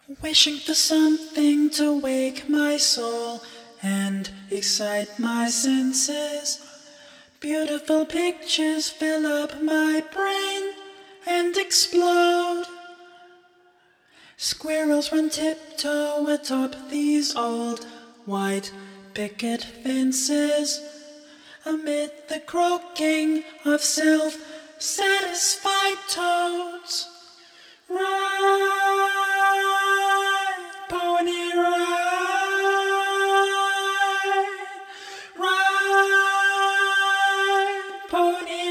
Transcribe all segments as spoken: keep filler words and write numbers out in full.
Wishing for something to wake my soul and excite my senses. Beautiful pictures fill up my brain and explode. Squirrels run tiptoe atop these old white picket fences, amid the croaking of self-satisfied toads. Ride, pony, ride, ride, pony,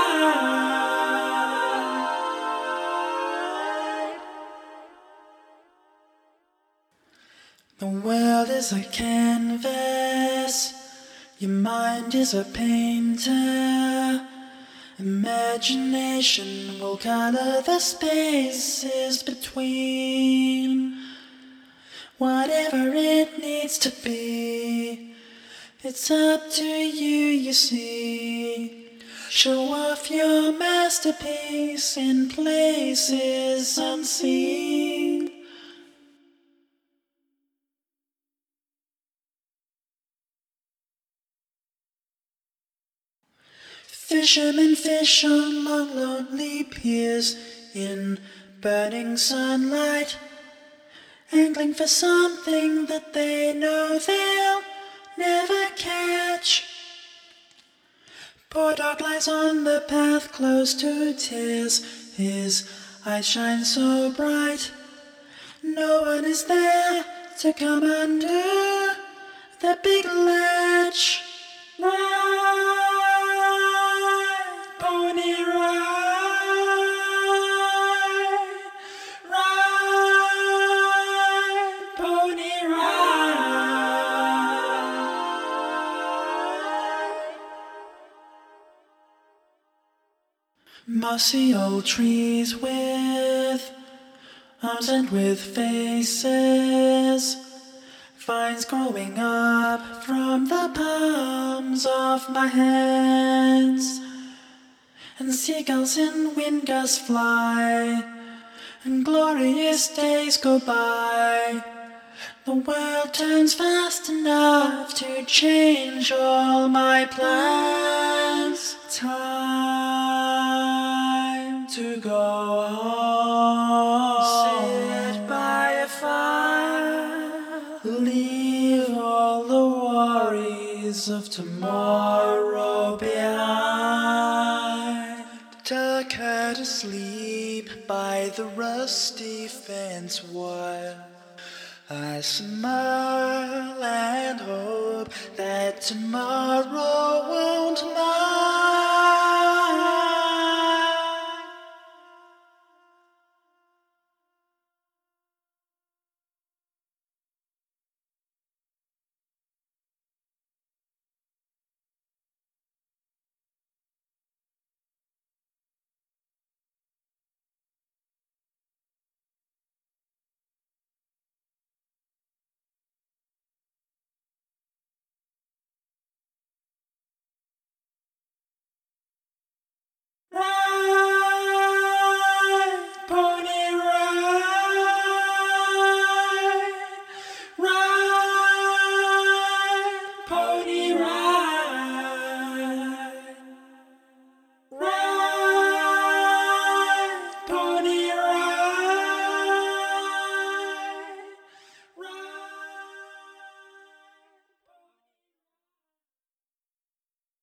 ride. The world is a canvas, your mind is a painter. Imagination will color the spaces between. Whatever it needs to be, it's up to you, you see. Show off your masterpiece in places unseen. Fishermen fish on long lonely piers in burning sunlight, angling for something that they know they'll never catch. Poor dog lies on the path close to tears, his eyes shine so bright. No one is there to come under the big latch. Ride, pony, ride, ride, pony, ride. Mossy old trees with arms and with faces, vines growing up from the palms of my hands, and seagulls in wind gusts fly, and glorious days go by. The world turns fast enough to change all my plans. Time to go home, sit by a fire, leave all the worries of tomorrow behind. Tuck her to sleep by the rusty fence wire. I smile and hope that tomorrow won't mind.